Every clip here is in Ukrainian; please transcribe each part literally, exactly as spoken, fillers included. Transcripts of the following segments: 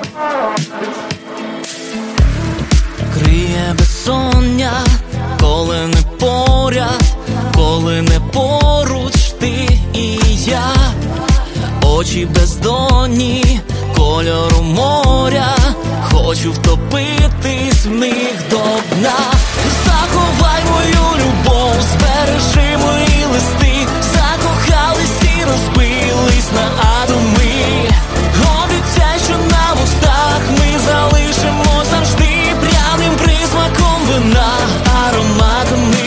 Криє безсоння, коли не поряд, коли не поруч ти і я. Очі бездонні, кольору моря, хочу втопитись в них до дна. Заховай мою любов, збережи мої листи, закохались і розбились на атоми. Обіцяй, що на вустах ми залишимо завжди пряним присмаком вина, ароматами,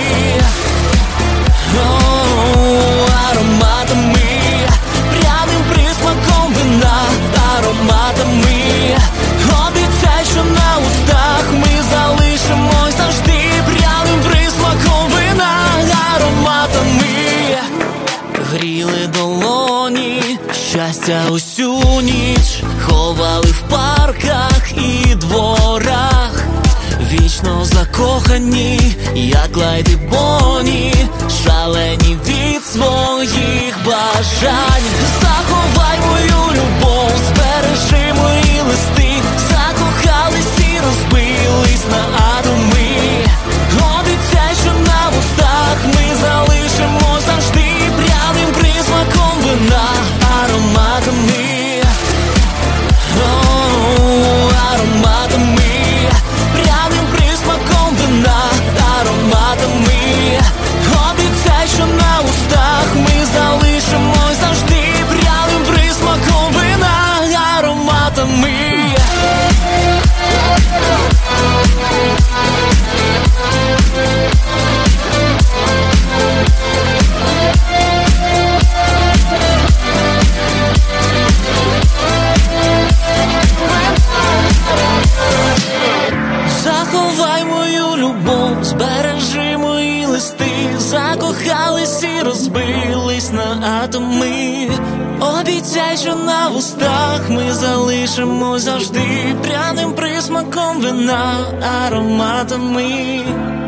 о, ароматами, пряним присмаком вина, ароматами. Обіцяй, що на устах ми залишимось завжди пряним присмаком вина, ароматами. Гріли долоні, щастя усю ніч, ховали в парках і дворах. Вічно закохані, як Клайд і Бонні, шалені від своїх бажань. Заховай мою любов, збережи мої листи, закохались і розбились на атоми. Обіцяй, що на вустах ми залишимо завжди пряним присмаком вина, ароматами, о, ароматами, пряним присмаком вина, ароматами. Обіцяй, що на устах ми залишимось завжди пряним присмаком вина, ароматами. Заховай мою любов, збережи мої листи, закохались і розбились на атоми. Обіцяй, що на вустах ми залишимо завжди пряним присмаком вина, ароматами.